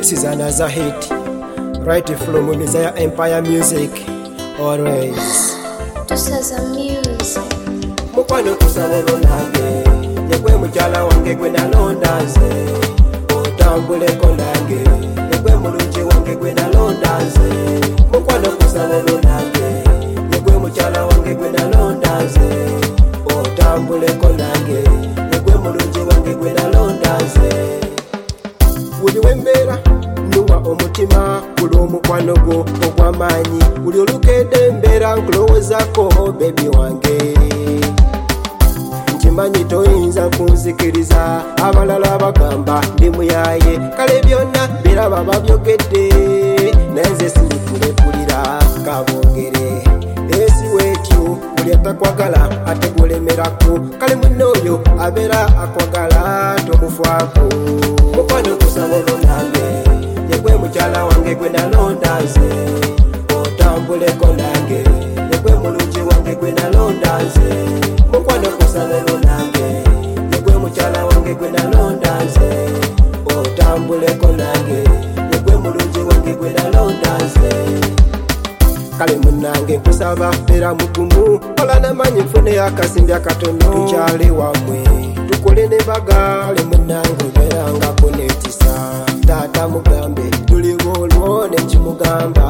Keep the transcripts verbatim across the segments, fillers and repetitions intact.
This is another hit, right from Messiah Empire Music. Always. This is a music. Mukwano kusabolo nange, yekwe muchala wange gwe nalondaze. Otambule ko nange, yekwe mulungi wange gwe nalondaze. Mukwano kusabolo nange, yekwe muchala wange gwe nalondaze. Otambule ko nange, yekwe mulungi wange gwe nalondaze. Buli wembera nuwa omutima buli omukwano gwo ogw'amaanyi buli olukedde mbeera nkulowoozaako bebi wange nkimanyi toyinza kunzikiriza abalala bagamba ndi muyaye kale byonna biraba babyogedde naye nze sirikulepulira kabongere esi weetyo buli atakwagala ate gulemerako kale munno oyo abeera akwagala tomufaako mukwano kusabolo nange yekwe mukyala wange gwe nalondaze otambuleko nange yekwe mulungi wange gwe nalondaze mukwano kusabolo nange yekwe mukyala wange gwe nalondaze otambuleko nange yekwe mulungi wange gwe nalondaze kale munange nkusaba beera mugumu kola namanyi nfune akasimbi akatono tukyale wamwe tukole ne bagale munange obeerangako n'ekisa taata mugambe tuli boolwo nekimugamba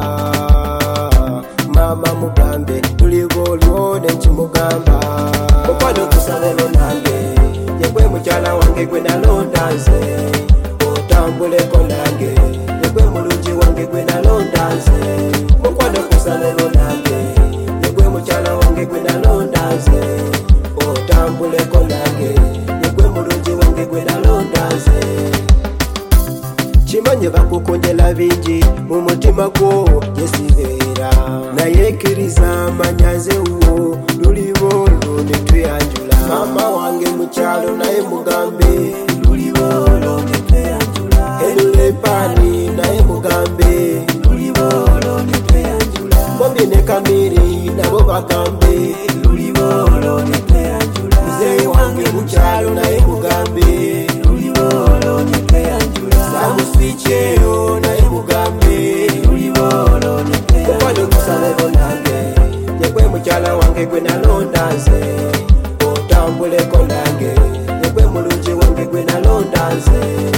maama mugambe tuli boolwo nekimugamba mukwano kusabolo nange yekwe mukyala wange gwe nalondaze otambuleko nange yekwe mulungi wange gwe nalondaze mukwano kusabolo nange yekwe mukyala wange gwe nalondaze otambuleko nange yekwe mulungi wange gwe nalondaze kimanye bakukondela bingi mu mutima gwo yesibeera naye kkiriza manyaze wo luli boolo ne tweyanjula maama wange mukyalo naye mugambe luli boolo ne tweyanjula enulepaani naye mugambe luli boolo ne tweyanjula bombi ne kamiri nabo bagambe luli boolo ne tweyanjula muzeeyi wange mukyalo naye mugambe luli boolo ne tweyanjula samuswikyero naye mugambe luli boolo ne tweyanjula mukwano kusabolo nange yekwe mukyala wange gwe nalondaze otambuleko nange yekwe mulungi wange gwe nalondaze